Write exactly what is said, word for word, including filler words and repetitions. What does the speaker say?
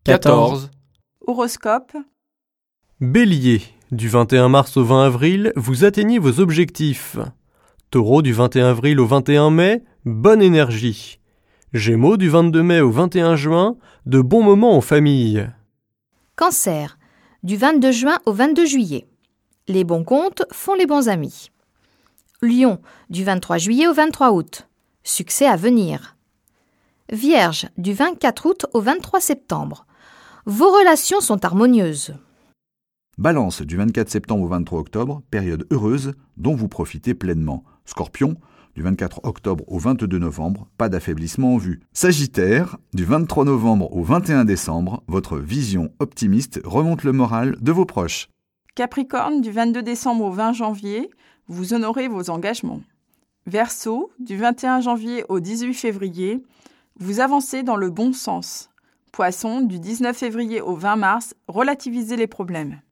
quatorze. Horoscope. Bélier, du vingt et un mars au vingt avril, vous atteignez vos objectifs. Taureau, du vingt et un avril au vingt et un mai, bonne énergie. Gémeaux, du vingt-deux mai au vingt et un juin, de bons moments en famille. Cancer, du vingt-deux juin au vingt-deux juillet. Les bons comptes font les bons amis. Lion, du vingt-trois juillet au vingt-trois août. Succès à venir. Vierge, du vingt-quatre août au vingt-trois septembre. Vos relations sont harmonieuses. Balance, du vingt-quatre septembre au vingt-trois octobre, période heureuse dont vous profitez pleinement. Scorpion, du vingt-quatre octobre au vingt-deux novembre, pas d'affaiblissement en vue. Sagittaire, du vingt-trois novembre au vingt et un décembre, votre vision optimiste remonte le moral de vos proches. Capricorne, du vingt-deux décembre au vingt janvier, vous honorez vos engagements. Verseau, du vingt et un janvier au dix-huit février, vous avancez dans le bon sens. Poisson, du dix-neuf février au vingt mars, relativisez les problèmes.